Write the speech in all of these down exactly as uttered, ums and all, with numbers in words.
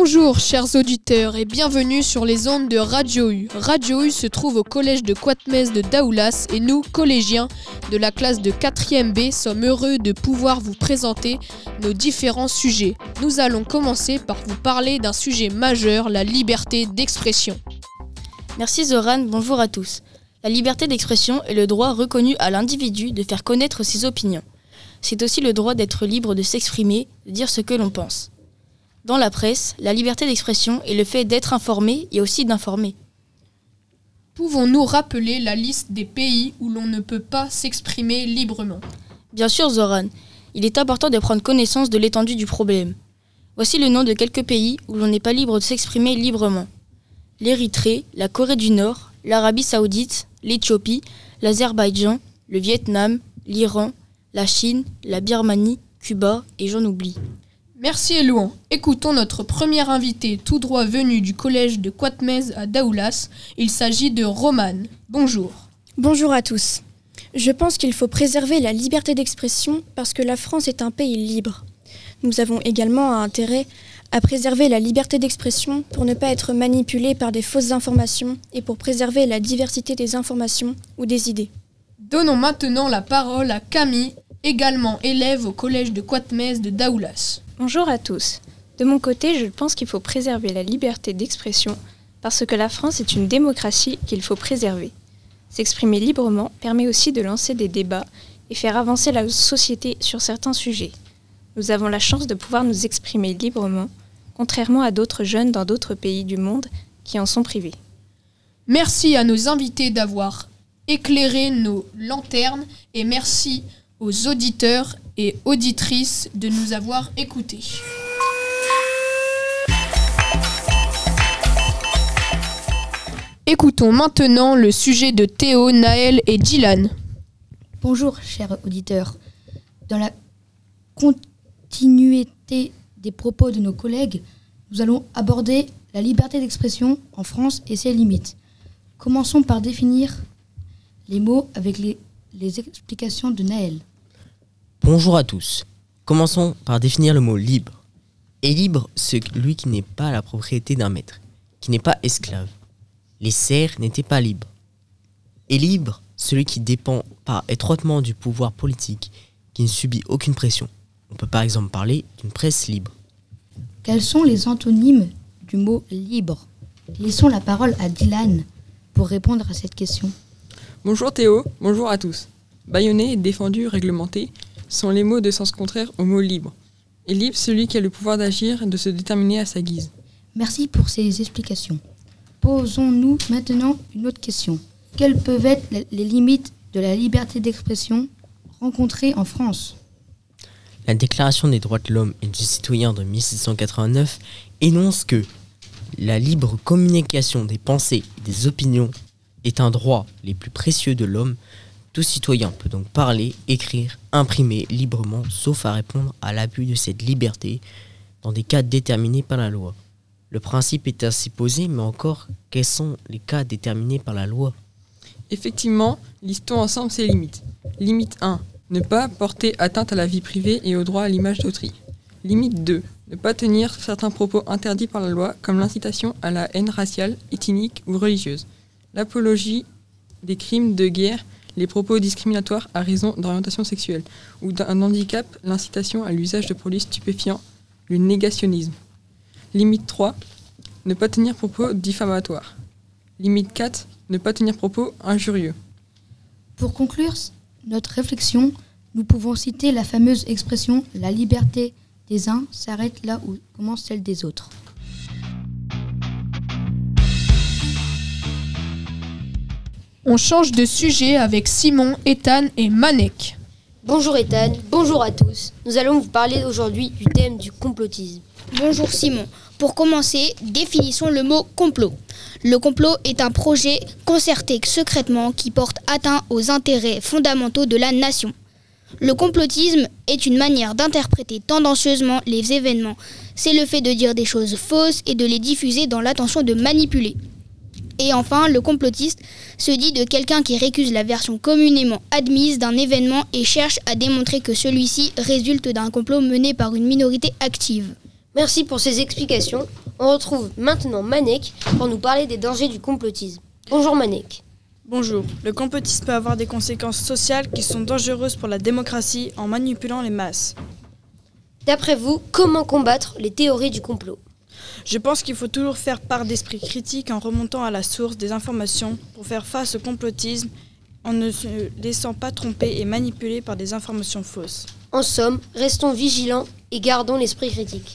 Bonjour chers auditeurs et bienvenue sur les ondes de Radio U. Radio U se trouve au collège de Quat'Mez de Daoulas et nous, collégiens de la classe de quatrième B, sommes heureux de pouvoir vous présenter nos différents sujets. Nous allons commencer par vous parler d'un sujet majeur, la liberté d'expression. Merci Zoran, bonjour à tous. La liberté d'expression est le droit reconnu à l'individu de faire connaître ses opinions. C'est aussi le droit d'être libre de s'exprimer, de dire ce que l'on pense. Dans la presse, la liberté d'expression est le fait d'être informé et aussi d'informer. Pouvons-nous rappeler la liste des pays où l'on ne peut pas s'exprimer librement ? Bien sûr Zoran, il est important de prendre connaissance de l'étendue du problème. Voici le nom de quelques pays où l'on n'est pas libre de s'exprimer librement. L'Érythrée, la Corée du Nord, l'Arabie Saoudite, l'Éthiopie, l'Azerbaïdjan, le Vietnam, l'Iran, la Chine, la Birmanie, Cuba et j'en oublie. Merci Elouan. Écoutons notre premier invité tout droit venu du collège de Quat'Mez à Daoulas. Il s'agit de Romane. Bonjour. Bonjour à tous. Je pense qu'il faut préserver la liberté d'expression parce que la France est un pays libre. Nous avons également un intérêt à préserver la liberté d'expression pour ne pas être manipulés par des fausses informations et pour préserver la diversité des informations ou des idées. Donnons maintenant la parole à Camille, également élève au collège de Quat'Mez de Daoulas. Bonjour à tous. De mon côté, je pense qu'il faut préserver la liberté d'expression parce que la France est une démocratie qu'il faut préserver. S'exprimer librement permet aussi de lancer des débats et faire avancer la société sur certains sujets. Nous avons la chance de pouvoir nous exprimer librement, contrairement à d'autres jeunes dans d'autres pays du monde qui en sont privés. Merci à nos invités d'avoir éclairé nos lanternes et merci aux auditeurs et auditrices de nous avoir écoutés. Écoutons maintenant le sujet de Théo, Naël et Dylan. Bonjour chers auditeurs. Dans la continuité des propos de nos collègues, nous allons aborder la liberté d'expression en France et ses limites. Commençons par définir les mots avec les, les explications de Naël. Bonjour à tous. Commençons par définir le mot libre. Et libre, celui qui n'est pas la propriété d'un maître, qui n'est pas esclave. Les serfs n'étaient pas libres. Et libre, celui qui dépend pas étroitement du pouvoir politique, qui ne subit aucune pression. On peut par exemple parler d'une presse libre. Quels sont les antonymes du mot libre ? Laissons la parole à Dylan pour répondre à cette question. Bonjour Théo, bonjour à tous. Bâillonné, défendu, réglementé sont les mots de sens contraire au mot libre. Et libre, celui qui a le pouvoir d'agir et de se déterminer à sa guise. Merci pour ces explications. Posons-nous maintenant une autre question. Quelles peuvent être les limites de la liberté d'expression rencontrées en France ? La Déclaration des droits de l'homme et du citoyen de mille sept cent quatre-vingt-neuf énonce que la libre communication des pensées et des opinions est un droit les plus précieux de l'homme. Tout citoyen peut donc parler, écrire, imprimer librement, sauf à répondre à l'abus de cette liberté dans des cas déterminés par la loi. Le principe est ainsi posé, mais encore, quels sont les cas déterminés par la loi ? Effectivement, listons ensemble ces limites. Limite un. Ne pas porter atteinte à la vie privée et au droit à l'image d'autrui. Limite deux. Ne pas tenir certains propos interdits par la loi, comme l'incitation à la haine raciale, ethnique ou religieuse, l'apologie des crimes de guerre, les propos discriminatoires à raison d'orientation sexuelle, ou d'un handicap, l'incitation à l'usage de produits stupéfiants, le négationnisme. Limite trois. Ne pas tenir propos diffamatoires. Limite quatre. Ne pas tenir propos injurieux. Pour conclure notre réflexion, nous pouvons citer la fameuse expression « La liberté des uns s'arrête là où commence celle des autres ». On change de sujet avec Simon, Ethan et Manek. Bonjour Ethan, bonjour à tous. Nous allons vous parler aujourd'hui du thème du complotisme. Bonjour Simon. Pour commencer, définissons le mot complot. Le complot est un projet concerté secrètement qui porte atteinte aux intérêts fondamentaux de la nation. Le complotisme est une manière d'interpréter tendancieusement les événements. C'est le fait de dire des choses fausses et de les diffuser dans l'intention de manipuler. Et enfin, le complotiste se dit de quelqu'un qui récuse la version communément admise d'un événement et cherche à démontrer que celui-ci résulte d'un complot mené par une minorité active. Merci pour ces explications. On retrouve maintenant Manek pour nous parler des dangers du complotisme. Bonjour Manek. Bonjour. Le complotisme peut avoir des conséquences sociales qui sont dangereuses pour la démocratie en manipulant les masses. D'après vous, comment combattre les théories du complot ? Je pense qu'il faut toujours faire part d'esprit critique en remontant à la source des informations pour faire face au complotisme en ne se laissant pas tromper et manipuler par des informations fausses. En somme, restons vigilants et gardons l'esprit critique.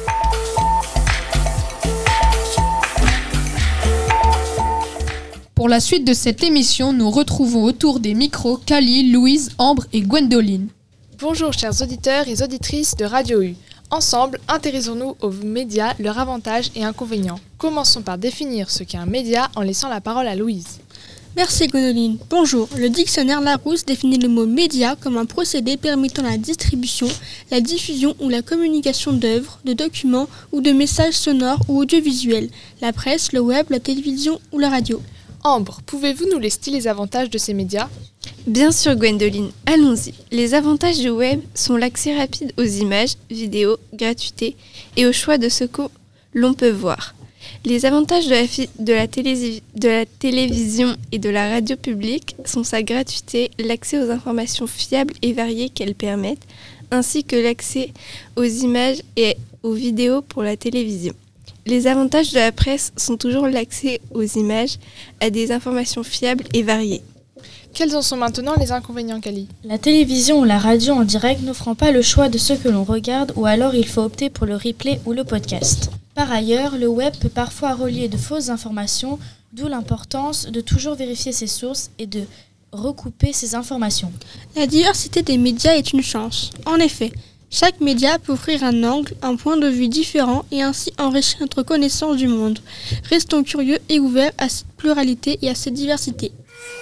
Pour la suite de cette émission, nous retrouvons autour des micros Kali, Louise, Ambre et Gwendoline. Bonjour chers auditeurs et auditrices de Radio U. Ensemble, intéressons-nous aux médias, leurs avantages et inconvénients. Commençons par définir ce qu'est un média en laissant la parole à Louise. Merci Gwendoline. Bonjour. Le dictionnaire Larousse définit le mot média comme un procédé permettant la distribution, la diffusion ou la communication d'œuvres, de documents ou de messages sonores ou audiovisuels, la presse, le web, la télévision ou la radio. Ambre, pouvez-vous nous lister les avantages de ces médias ? Bien sûr Gwendoline, allons-y. Les avantages du web sont l'accès rapide aux images, vidéos, gratuité et au choix de ce que l'on peut voir. Les avantages de la, fi- de, la télé- de la télévision et de la radio publique sont sa gratuité, l'accès aux informations fiables et variées qu'elles permettent, ainsi que l'accès aux images et aux vidéos pour la télévision. Les avantages de la presse sont toujours l'accès aux images, à des informations fiables et variées. Quels en sont maintenant les inconvénients, Kali ? La télévision ou la radio en direct n'offrant pas le choix de ce que l'on regarde ou alors il faut opter pour le replay ou le podcast. Par ailleurs, le web peut parfois relier de fausses informations, d'où l'importance de toujours vérifier ses sources et de recouper ces informations. La diversité des médias est une chance. En effet, chaque média peut offrir un angle, un point de vue différent et ainsi enrichir notre connaissance du monde. Restons curieux et ouverts à cette pluralité et à cette diversité.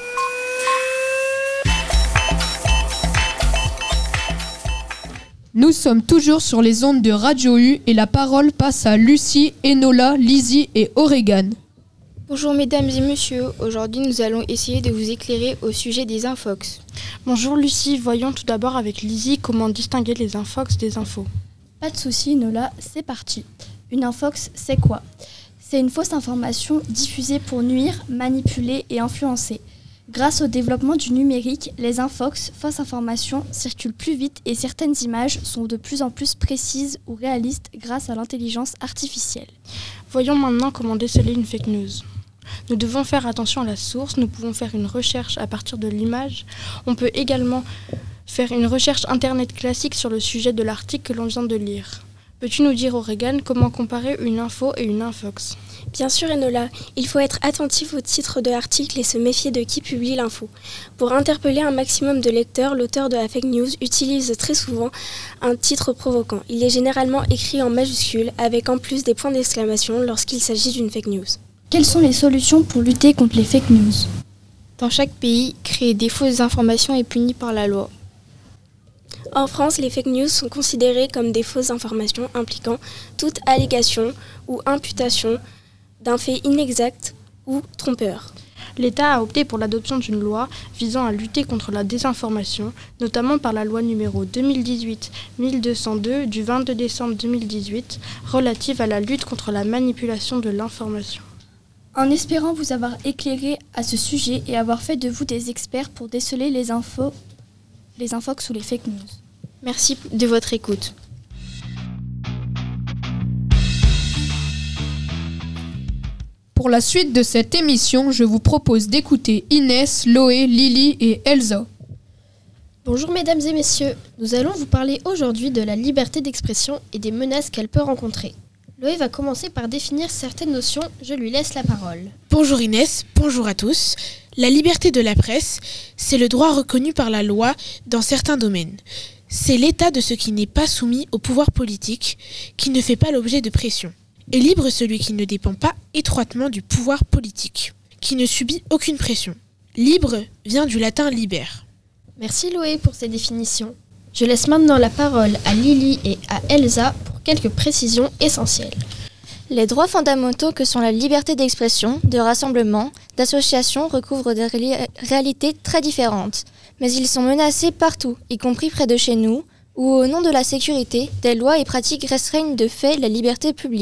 Nous sommes toujours sur les ondes de Radio U et la parole passe à Lucie, Enola, Lizzie et Oregan. Bonjour mesdames et messieurs, aujourd'hui nous allons essayer de vous éclairer au sujet des infox. Bonjour Lucie, voyons tout d'abord avec Lizzie comment distinguer les infox des infos. Pas de souci Enola, c'est parti. Une infox, c'est quoi ? C'est une fausse information diffusée pour nuire, manipuler et influencer. Grâce au développement du numérique, les infox, fausses informations, circulent plus vite et certaines images sont de plus en plus précises ou réalistes grâce à l'intelligence artificielle. Voyons maintenant comment déceler une fake news. Nous devons faire attention à la source, nous pouvons faire une recherche à partir de l'image. On peut également faire une recherche internet classique sur le sujet de l'article que l'on vient de lire. Peux-tu nous dire, Oregan, comment comparer une info et une infox ? Bien sûr Enola, il faut être attentif au titre de l'article et se méfier de qui publie l'info. Pour interpeller un maximum de lecteurs, l'auteur de la fake news utilise très souvent un titre provoquant. Il est généralement écrit en majuscule avec en plus des points d'exclamation lorsqu'il s'agit d'une fake news. Quelles sont les solutions pour lutter contre les fake news ? Dans chaque pays, créer des fausses informations est puni par la loi. En France, les fake news sont considérées comme des fausses informations impliquant toute allégation ou imputation d'un fait inexact ou trompeur. L'État a opté pour l'adoption d'une loi visant à lutter contre la désinformation, notamment par la loi numéro deux mille dix-huit mille deux cent deux du vingt-deux décembre deux mille dix-huit relative à la lutte contre la manipulation de l'information. En espérant vous avoir éclairé à ce sujet et avoir fait de vous des experts pour déceler les infos, les infox ou les fake news. Merci de votre écoute. Pour la suite de cette émission, je vous propose d'écouter Inès, Loé, Lily et Elsa. Bonjour mesdames et messieurs, nous allons vous parler aujourd'hui de la liberté d'expression et des menaces qu'elle peut rencontrer. Loé va commencer par définir certaines notions, je lui laisse la parole. Bonjour Inès, bonjour à tous. La liberté de la presse, c'est le droit reconnu par la loi dans certains domaines. C'est l'état de ce qui n'est pas soumis au pouvoir politique, qui ne fait pas l'objet de pression. Et libre celui qui ne dépend pas étroitement du pouvoir politique, qui ne subit aucune pression. Libre vient du latin liber. Merci Loé pour ces définitions. Je laisse maintenant la parole à Lily et à Elsa pour quelques précisions essentielles. Les droits fondamentaux que sont la liberté d'expression, de rassemblement, d'association recouvrent des ré- réalités très différentes. Mais ils sont menacés partout, y compris près de chez nous, où au nom de la sécurité, des lois et pratiques restreignent de fait la liberté publique.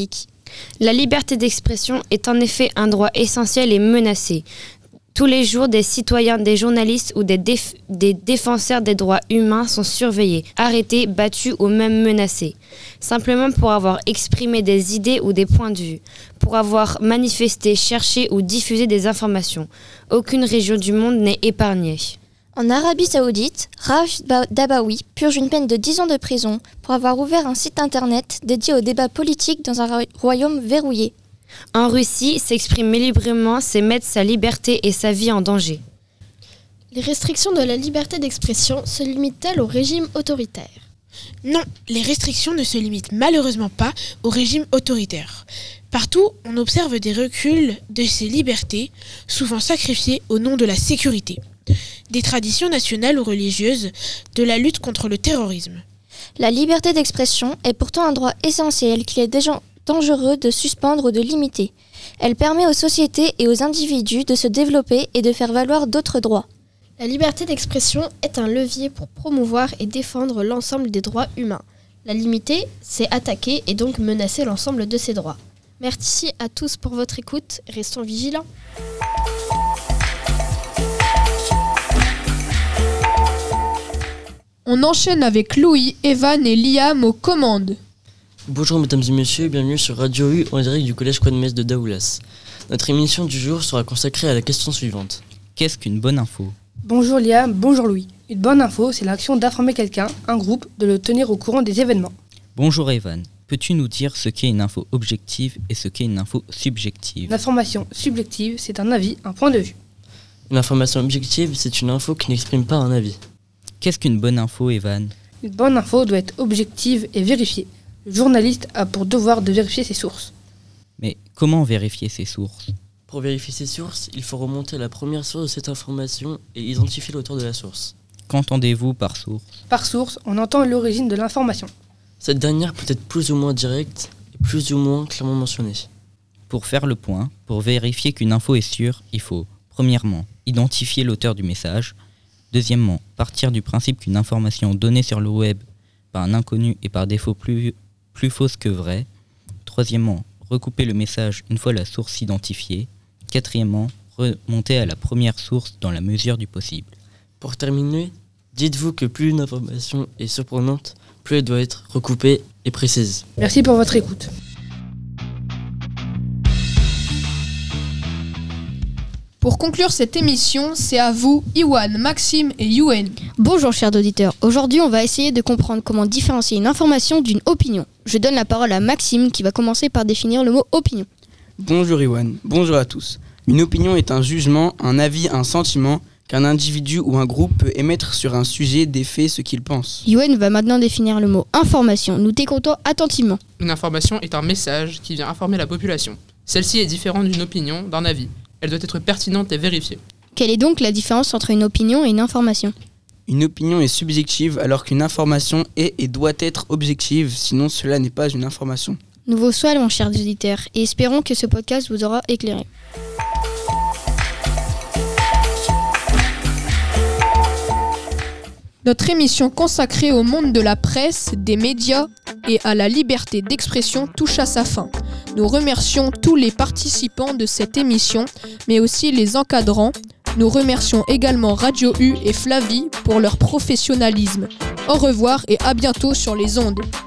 La liberté d'expression est en effet un droit essentiel et menacé. Tous les jours, des citoyens, des journalistes ou des, déf- des défenseurs des droits humains sont surveillés, arrêtés, battus ou même menacés. Simplement pour avoir exprimé des idées ou des points de vue, pour avoir manifesté, cherché ou diffusé des informations. Aucune région du monde n'est épargnée. En Arabie Saoudite, Raif Badawi purge une peine de dix ans de prison pour avoir ouvert un site internet dédié au débat politique dans un royaume verrouillé. En Russie, s'exprimer librement, c'est mettre sa liberté et sa vie en danger. Les restrictions de la liberté d'expression se limitent-elles au régime autoritaire ? Non, les restrictions ne se limitent malheureusement pas au régime autoritaire. Partout, on observe des reculs de ces libertés, souvent sacrifiées au nom de la sécurité, des traditions nationales ou religieuses, de la lutte contre le terrorisme. La liberté d'expression est pourtant un droit essentiel qu'il est déjà dangereux de suspendre ou de limiter. Elle permet aux sociétés et aux individus de se développer et de faire valoir d'autres droits. La liberté d'expression est un levier pour promouvoir et défendre l'ensemble des droits humains. La limiter, c'est attaquer et donc menacer l'ensemble de ces droits. Merci à tous pour votre écoute. Restons vigilants. On enchaîne avec Louis, Evan et Liam aux commandes. Bonjour mesdames et messieurs, bienvenue sur Radio U en direct du collège Quat'Messe de Daoulas. Notre émission du jour sera consacrée à la question suivante. Qu'est-ce qu'une bonne info ? Bonjour Liam, bonjour Louis. Une bonne info, c'est l'action d'informer quelqu'un, un groupe, de le tenir au courant des événements. Bonjour Evan, peux-tu nous dire ce qu'est une info objective et ce qu'est une info subjective ? Une information subjective, c'est un avis, un point de vue. Une information objective, c'est une info qui n'exprime pas un avis. Qu'est-ce qu'une bonne info, Evan ? Une bonne info doit être objective et vérifiée. Le journaliste a pour devoir de vérifier ses sources. Mais comment vérifier ses sources ? Pour vérifier ses sources, il faut remonter à la première source de cette information et identifier l'auteur de la source. Qu'entendez-vous par source ? Par source, on entend l'origine de l'information. Cette dernière peut être plus ou moins directe et plus ou moins clairement mentionnée. Pour faire le point, pour vérifier qu'une info est sûre, il faut, premièrement, identifier l'auteur du message. Deuxièmement, partir du principe qu'une information donnée sur le web par un inconnu est par défaut plus, plus fausse que vraie. Troisièmement, recouper le message une fois la source identifiée. Quatrièmement, remonter à la première source dans la mesure du possible. Pour terminer, dites-vous que plus une information est surprenante, plus elle doit être recoupée et précise. Merci pour votre écoute. Pour conclure cette émission, c'est à vous, Iwan, Maxime et Yuen. Bonjour chers auditeurs, aujourd'hui on va essayer de comprendre comment différencier une information d'une opinion. Je donne la parole à Maxime qui va commencer par définir le mot opinion. Bonjour Iwan, bonjour à tous. Une opinion est un jugement, un avis, un sentiment qu'un individu ou un groupe peut émettre sur un sujet, des faits, ce qu'il pense. Yuen va maintenant définir le mot information, nous t'écoutons attentivement. Une information est un message qui vient informer la population. Celle-ci est différente d'une opinion, d'un avis. Elle doit être pertinente et vérifiée. Quelle est donc la différence entre une opinion et une information ? Une opinion est subjective alors qu'une information est et doit être objective, sinon cela n'est pas une information. Nouveau soir mon cher auditeur, et espérons que ce podcast vous aura éclairé. Notre émission consacrée au monde de la presse, des médias et à la liberté d'expression touche à sa fin. Nous remercions tous les participants de cette émission, mais aussi les encadrants. Nous remercions également Radio U et Flavie pour leur professionnalisme. Au revoir et à bientôt sur les ondes.